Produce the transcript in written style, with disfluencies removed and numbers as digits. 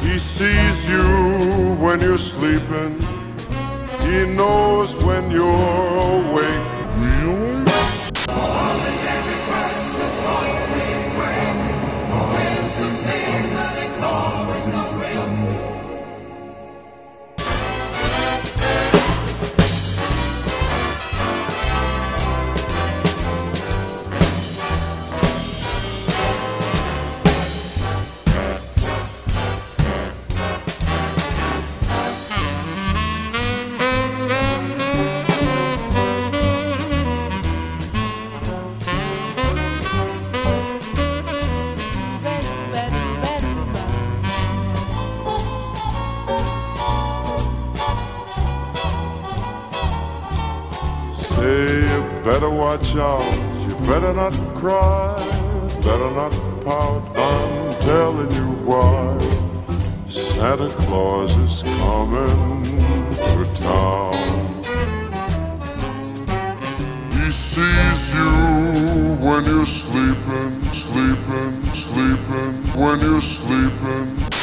He sees you when you're sleeping. He knows when you're awake. Really? Say you better watch out, you better not cry, better not pout, I'm telling you why. Santa Claus is coming to town. He sees you when you're sleeping, sleeping, sleeping, when you're sleeping.